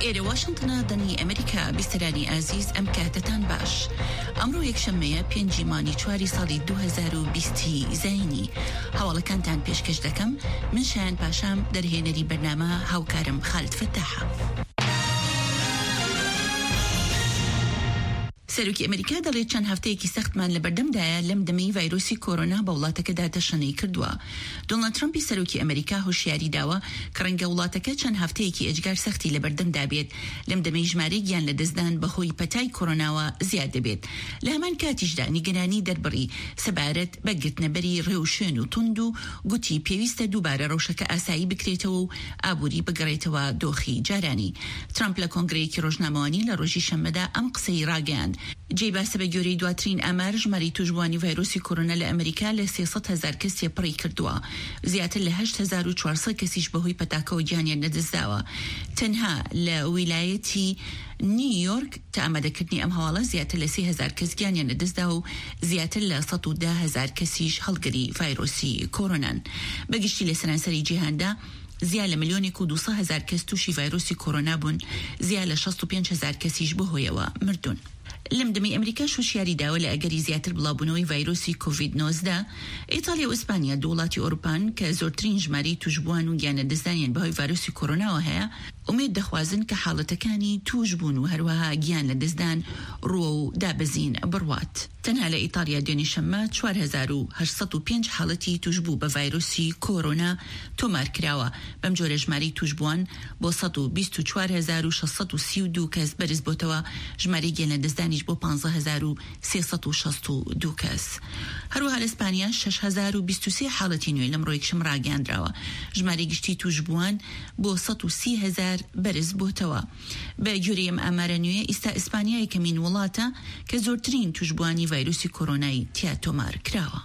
ئێرە واشنگتنە دەنی ئەمریکا بیستەرانی ئازیز ئەم کاتتان باش. ئەمڕۆ یەکشەممەیە 5 مانگی 4 ساڵی 2020 زینی. هەواڵەکانتان پێشکەش دەکەم. من شایان پاشام دەرهێنەری بەرنامە هاوکارم خالد فتاحە. سەرۆکی ئەمریکا دەڵێت چەند هەفتەیەکی سەختمان لە بەردەمدایە لەم دەمەی ڤایرۆسی کۆرۆنا بە وڵاتەکەدا تەشەنەی کردووە. دۆناڵد ترامپی سەرۆکی ئەمریکا هۆشیاری داوە کە ڕەنگە وڵاتەکە چەند هەفتەیەکی ئەجگار سەختی لە بەردەمدا بێت لەم دەمەی ژمارەی گیان لە دەستدان بەهۆی پەتای کۆرۆناوە زیاد دەبێت. لە هەمان کاتیشدا نیگەرانی دەربڕی سەبارەت بە گرتنەبەری ڕێو شوێن و تند و گوتی پێویستە دووبارە ڕەوشەکە ئاسایی بکرێتەوە و ئابووری بگەڕێتەوە دۆخی جارانی. ترامپ لە کۆنگرەیەکی ڕۆژنامەوانی لە ڕۆژی شەممەدا ئەم قسەی ڕاگەیاند. جێی باسە بە گوێرەی دواترین ئامار ژماری توشبوانی ڤایرۆسی کۆرۆنا لە ئەمریکا لە 300,000 کەسی پڕی کردووە. زیاتر لە 8,400 کەسیش بەهۆی پەتاکەوە گیانیان نەدەستداوە. تەنها لە ویلایەتی نیویۆرک تا ئامادەکردنی ئەم هەواڵە زیاتر لە 30,000 کەس گیانیان نەدەستداوە و زیاتر لە 110,000 کەسیش هەڵگری ڤایرۆسی کۆرۆنان. بەگشتی لە سەرانسەری جیهاندا زیاد لە 1,200,000 کەس تووشی ڤایرۆسی کۆرۆنا بوون، زیاد لە 65,000 کەسیش بەهۆیەوە مردون. لەم دەمەی ئەمریکا شوشیاری داوە لە ئەگەری زیاتر بڵاوبوونەوەی ڤایرۆسی کۆڤید-19 ئیتالیا و ئیسپانیا دوو وڵاتی ئۆروپان کە زۆرترین ژمارەی توشبووان و گیانە دەستدانیان بەهۆی ڤایرۆسی کۆرۆناوە هەیە ئومێد دەخوازن کە حاڵەتەکانی توشبوون و هەروەها گیان لە دەستدان ڕوە و دابەزین بڕوات. تەنها لە ئیتالیا دوێنێ شەممە 4,805 حاڵەتی توشبوو بە ڤایرۆسی کۆرۆنا تۆمار کراوە. بەم جۆرە ژمارەی توشبووان بۆ 124,632 کەس بەرز بۆتەوە، ژمارەی گیان لە دەستدانیش بۆ 15,362 کەس. هەروەها لە ئیسپانیا 6,023 حاڵەتی نوێ لەمڕۆ یەکشەم ڕاگەاندراوە، ژمارەی گشتی توشبووان بۆ 130,000 بەرز بۆتەوە. بە گوێرەی ئەم ئامارە نوێ ئێستا ئیسپانیا یەکەمین وڵاتە کە زۆرترین توشبوانی ڤایرۆسی کۆرۆنای تیا تۆمار کراوە.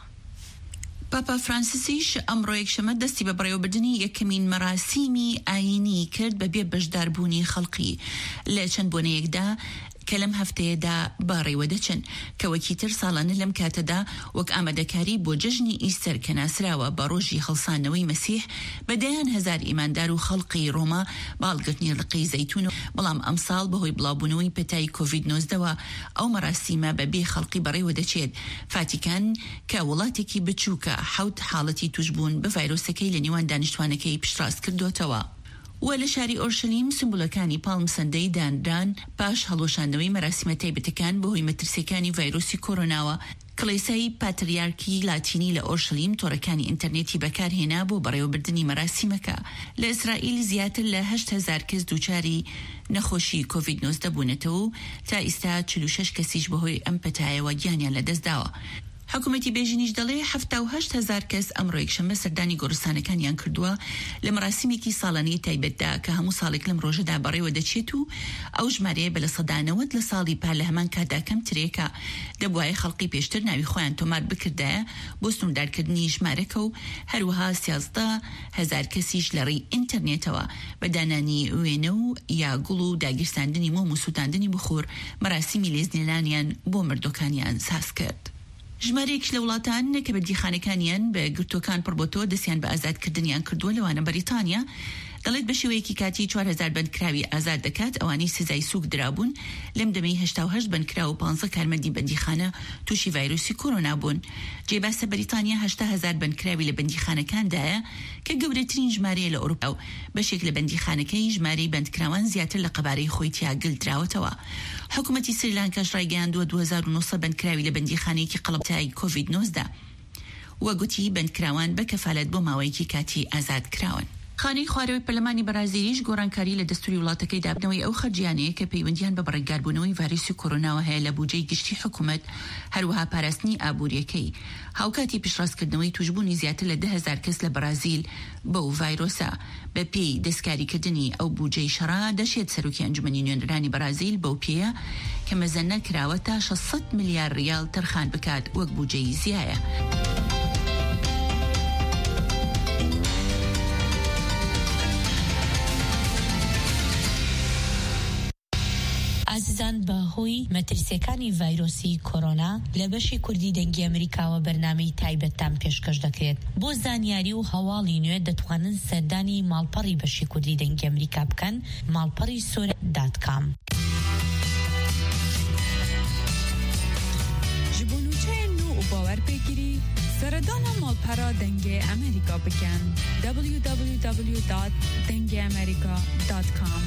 پاپا فرانسیسیش ئەمڕۆ یەکشەمە دەستی بە بەڕێوەبردننی یەکەمین مەراسیمی ئاینی کرد بەبێ بەشداربوونی خەڵقی لە چەند بۆنەیەکدا کە لەم هەفتەیەدا باڕێوە دەچن کە وەکیتر ساڵانە لەم کاتەدا وەک ئامادەکاری بۆ جەژنی ئیستەر کە ناسراوە بە ڕۆژی هەڵسانەوەی مەسیح بەدەیان هەزار ئیماندار و خەڵقی ڕۆما باڵگرتنی ڕقی زەیتون و بەڵام ئەمساڵ بەهۆی بڵاوبوونەوەی پەتای کۆڤید-19 ئەو مەراسیمە بەبێ خەڵقی بەڕێوە دەچێت. فاتیکان کە وڵاتێکی بچووکە 7 حاڵەتی توشبوون بە ڤایرۆسەکەی لە نێوان دانیشتوانەکەی پشتڕاست کردوتەوە. و لە شاری ئۆرشەلیم سمبولەکانی پاڵم سەندەی دانران پاش هەڵۆشاندنەوەی مەراسیمە تایبەتەکان بەهۆی مەترسیەکانی ڤایرۆسی کۆرۆناوە. کڵێسای پاتریارکی لاتینی لە ئۆرشەلیم تۆڕەکانی ئینتەرنێتی بەکارهێنا بۆ بەڕێوەبردننی مەراسیمەکە. لە ئیسرائیل زیاتر لە 8,000 کەس دووچاری نەخۆشی کۆڤید-19 بوونەتەوە و تا ئێستا 46 کەسیش بەهۆی ئەم پەتایەوە گیانیان لەدەستداوە. حکوومەتی بێژینیش دەڵێ 78,000 کەس ئەمڕۆ یەکشەممە سەردانی گۆڕستانەکانیان کردووە لە مەراسیمێکی ساڵانەی تایبەتدا کە هەموو ساڵێک لەم ڕۆژەدا بەڕێوە دەچێت و ئەو ژمارەیە بە لە 90 لە ساڵی پار لە هەمان کاتدا کەم ترێکە. دەبوایە خەڵقی پێشتر ناوی خۆیان تۆمار بکردایە بۆ سنووردارکردنی ژمارەکە و هەروەها 13,000 کەسیش لە ڕێی ئینتەرنێتەوە بە دانانی وێنە و یا گوڵ و داگیرساندنی مۆم و سووتاندنی بخۆر مەراسیمی لێزنێنانیان بۆ مردۆکانیان ساز کرد. ژمارەیەکش لە وڵاتان کە بەردیخانەکانیان بە گرتوەکان پڕبۆتەوە دەستیان بە ئازادکردنیان کردووە لەوانە بەریتانیا دەڵێت بە شێوەیەکی کاتی 4,000 بەندکراوی ئازاد دەکات ئەوانەی سزای سووک درابوون. لەم دەمەی 88 بەندکرا و 15 کارمەندی بەندیخانە تووشی ڤایرۆسی کۆرۆنا بوون. جێباسە بەریتانیا 80,000 بەندکراوی لە بەندیخانەکاندایە کە گەورەترین ژمارەیە لە ئەوروپا و بەشێک لە بەندیخانەکەی ژمارەی بەندکراوان زیاتر لە قەبارەی خۆی تیا گلدراوەتەوە. حکوومەتی سریلانکاش ڕایگەیاندووە 2,900 بەندکراوی لە بەندیخانەیەکی قەڵەبتای کۆڤید-19 وەگوتی بەندکراوان بە کەفالەت بۆ ماوەیەکی کاتی ئازاد کراون. خانەی خوارەوەی پەرلەمانی بەرازیلیش گۆڕانکاری لە دەستوری وڵاتەکەی دابنەوەی ئەو خەرجیانەیە کە پەیوەندیان بە بەڕێکداربوونەوەی ڤایرۆسی کۆرۆناوە هەیە لە بودجەی گشتی حکوومەت، هەروەها پاراستنی ئابوووریەکەی. هاوکاتی پیشڕاستکردنەوەی توشبوونی زیاتر لە 10,000 کەس لە بەرازیل بەو ڤایرۆسە بە پێی دەستکاریکردنی ئەو بودجەی شەڕا دەشێت سەرۆکی ئەنجومەنی نوێنەرانی بەرازیل بەو پێیە کە مەزەنە کراوە تا 600 ملیار ریال تەرخان بکات وەک بودجەی زیایە. عزیزان بە هۆی ڕووی مەترسیەکانی ڤایرۆسی کۆرۆنا لە بەشی کوردی دەنگی ئەمریکاوە بەرنامەی تایبەتتان پێشکەش دەکرێت. بۆ زانیاری و هەواڵی نوێ دەتوانن سەردانی ماڵپەڕی بەشی کوردی دەنگی ئەمریکا بکەن ماڵپەڕی سۆرە.com. باور بگیری سردان مالپرا دنگ امریکا بکن www.dengiamerica.com.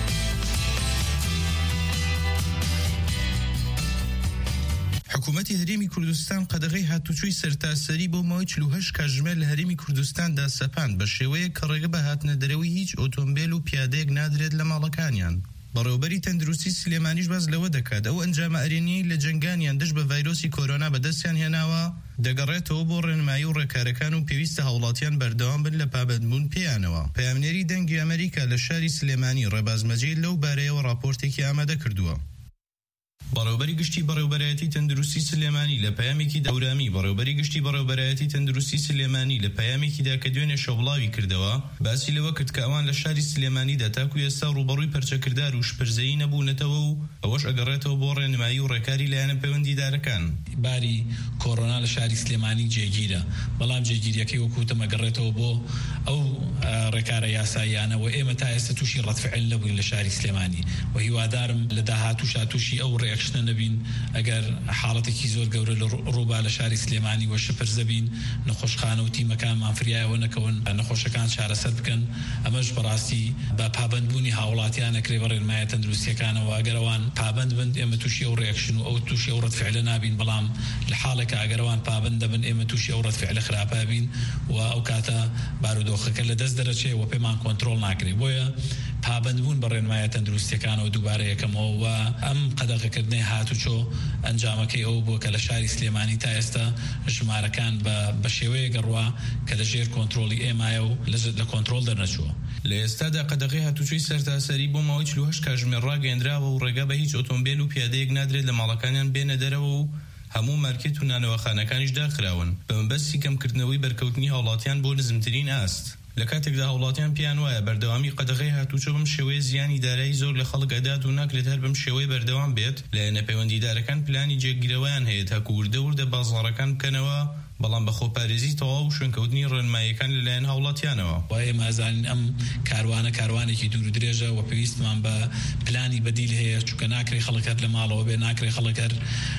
حکوومەتی هەرێمی کوردستان قەدەغەی هاتوچۆی سەرتاسەری بۆ ماوەی 48 کاتژمێر لە هەرێمی کوردستاندا سەپاند بە شێوەیە کە ڕێگە بە هاتنە دەرەوەی هیچ ئۆتۆمبیل و پیادەیەک نادرێت لە ماڵەکانیان. بەڕێوەبەری تەندروستی سلێمانیش باز لەوە دەکات ئەو ئەنجامە ئەرێنیی لە جەنگانیان دژ بە ڤایرۆسی کۆرۆنا بەدەستیان هێناوە دەگەڕێتەوە بۆ ڕێنمایی و ڕێکارەکان و پێویستە هەوڵاتیان بەردەوام بن لە پابەندبوون پێیانەوە. پەیامنێری دەنگی ئەمریکا لە شاری سلێمانی ڕێباز مەجید لەو بارەیەوە راپۆرتێکی ئامادە کردووە. بەڕێوەبەری گشتی بەڕێوەبەرایەتی تەندروستی سلێمانی لە پەیامێکی دەورامی بەڕێوەبەری گشتی بەڕێوەبەرایەتی تەندروستی سلێمانی لە پەیامێکیدا کە دوێنێ شەوڵاوی کردەوە باسی لەوە کرد کە ئەوان لە شاری سلێمانیدا تاکو ئێستا ڕوبەڕووی پەرچەکردار و شپرزەیی نەبوونەتەوە و ئەوەش ئەگەڕێتەوە بۆ ڕێنمایی و ڕێکاری لایەنە پەیوەندیدارەکان. باری کۆرۆنا لە شاری سلێمانی جێگیرە، بەڵام جێگیریەکەی وەکوتەمە گەڕێتەوە بۆ ئەو ڕێکارە یاساییانە و ئێمە تا ئێستا تووشی ڕەتفعل نەبووین لە شاری سلێمانی و هیوادارم لە داهاتووشا تووشی ئەو ڕێکشتە نەبین ئەگەر حاڵەتێکی زۆر گەورە لە ڕووبا لە شاری سلێمانی و شپرزە بین نەخۆشخانە و تیمەکانمان فریایەوە نەکەون نەخۆشەکان چارەسەر بکەن. ئەمەش بەڕاستی بە پابەندبوونی هاوڵاتیان نەکرێ بە ڕێنمایە تەندروستیەکانەوە ئەگەرەوان پابەند بن ئێمە تووشی ئەو ڕێکشن و ئەو تووشی ئەو ڕەتفعلە نابین، بەڵام لە حاڵێکە ئەگەرەوان پابەند دەبن ئێمە تووشی ئەو ڕەتفعلە خراپە بین و ئەو کاتە بارودۆخەکە لە دەست دەرەچێ و پێمان کۆنتڕۆڵ ناکرێ. بۆیە پابەندبوون بە ڕێنمایە تەندروستیەکانەوە دووبارە یەکەمەوە و ئەم قەدەغەکردنەی هاتوچۆ ئەنجامەکەی ئەو بووە کە لە شاری سلێمانی تا ئێستا ژمارەکان بە شێوەیە گەڕوا کە لەژێر کۆنتڕۆڵی ئێمایە و لە کۆنتڕۆڵ دەرنەچووە. لە ئێستادا قەدەغەی هاتوچۆی سەرتاسەری بۆ ماوەی 48 کاتژمێر ڕاگەیەندراوە و ڕێگە بە هیچ ئۆتۆمبیل و پیادەیەک نادرێت لە ماڵەکانیان بێنە دەرەوە و هەموو مارکێت و نانەوەخانەکانیش داخراون بە مەبەستی کەمکردنەوەی بەرکەوتنی هاوڵاتیان بۆ نزمترین ئاست. لە کاتێکدا هاوڵاتیان پیان وایە بەردەوامی قەدەغەی هاتوچۆ بەم شێوەیە زیانی دارایی زۆر لە خەڵک ئەدات و ناکرێت هەر بەم شێوەی بەردەوام بێت، لایەنە پەیوەندیدارەکان پلانی جێگیرەوەیان هەیە تاکو وردە بازاڕەکان بکەنەوە، بەڵام بە خۆپارێزی تەواو و شوێنکەوتنی ڕێنماییەکان لەلایەن هاوڵاتیانەوە. وایە مازانین ئەم کاروانێکی دوور و درێژە و پێویستمان بە پلانی بەدیل هەیە چونکە ناکرێت خەڵک هەر لە ماڵەوە بێ، ناکرێت خەڵک هەر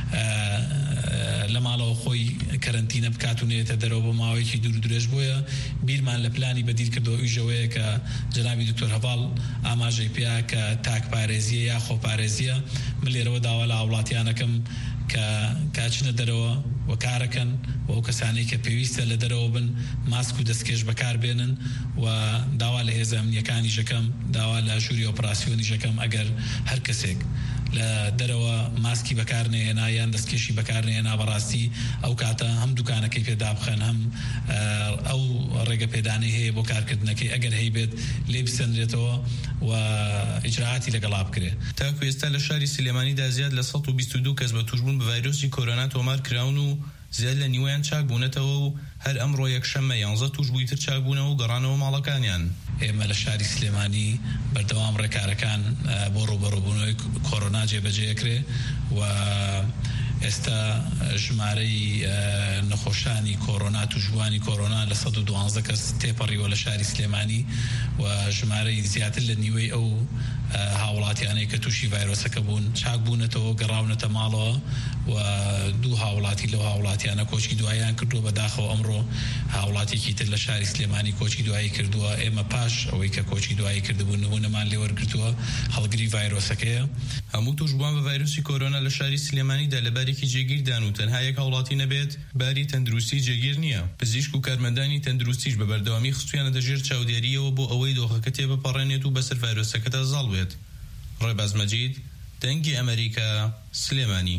لە ماڵەوە خۆی کەرەنتینە بکاتونێتە دەرەوە بۆ ماوەیەکی دوور و درێژ. بۆیە بیرمان لە پلانی بەدیل کردەوە ئیژەوەیە کە جەنابی دکتۆر هەڤاڵ ئاماژەی پێیا کە تاکپارێزیە یا خۆپارێزیە. من لێرەوە داوا لە هاوڵاتیانەکەم کە کاچنە دەرەوە و کارەکەن و ئەو کەسانی کە پێویستە لە دەرەوە بن ماسک و دەستکێش بەکار بێنن و داوا لە هێزە ئەمنیەکانی ژەکەم، داوا لە ژووری ئۆپراسیۆنی ژەکەم ئەگەر هەر کەسێک لە دەرەوە ماسکی بەکارنێنا یان دەستکێشی بەکارنێنا بەڕاستی ئەو کاتە هەم دوکانەکەی پێدا بخەن هەم ئەو ڕێگە پێدانەی هەیە بۆ کارکردنەکەی ئەگەر هەی بێت لێ بسەندرێتەوە و ئیجراعاتی لەگەڵا بکرێت. تاکو ئێستا لە شاری سلێمانیدا زیاد لە 122 کەس بە توشبوون بە ڤایرۆسی کۆرۆنا تۆمار کراون و زیاد لە نیوەیان چاک بوونەتەوە و هەر ئەمڕۆ یەکشەممە 11 توشبووی تر چاک بوونەوە و گەڕانەوە ماڵەکانیان. ئێمە لە شاری سلێمانی بەردەوام ڕێکارەکان بۆ ڕوبەڕووبوونەوەی کۆرۆنا جێبەجێکرێ و ئێستا ژمارەی نەخۆشانی کۆرۆنا توشبووانی کۆرۆنا لە 112 کەس تێپەڕیوە لە شاری سلێمانی و ژمارەی زیاتر لە نیوەی ئەو هاوڵاتیانەی کە تووشی ڤایرۆسەکە بوون چاک بوونەتەوە گەڕاونەتە ماڵەوە و دوو هاوڵاتی لەو هاوڵاتیانە کۆچی دواییان کردووە بەداخەوە. ئەمڕۆ هاوڵاتێکی تر لە شاری سلێمانی کۆچی دوایی کردووە. ئێمە پاش ئەوەی کە کۆچی دوایی کردبوون نمونەمان لێوەرگرتووە هەڵگری ڤایرۆسەکەیە. هەموو توشبووان بە ڤایرۆسی کۆرۆنا لە شاری سلێمانیدا لەبارێکی جێگیردان و تەنها یەک هاوڵاتی نەبێت باری تەندروستی جێگیر نییە. پزیشک و کارمەندانی تەندروستیش بە بەردەوامی خستویانە دەژێر چاودێریەوە بۆ ئەوەی دۆخەکە تێبپەڕێنێت و بەسەر ڤایرۆسەکەدا زاڵ بێت. ڕێباز مەجید، دەنگی ئەمریکا، سلێمانی.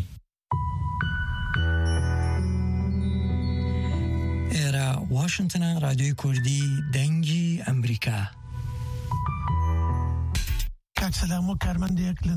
ئێرە واشنگتنە، رادیۆی کوردی دەنگی ئەمریکا. کاک سەلام و کارمەندێک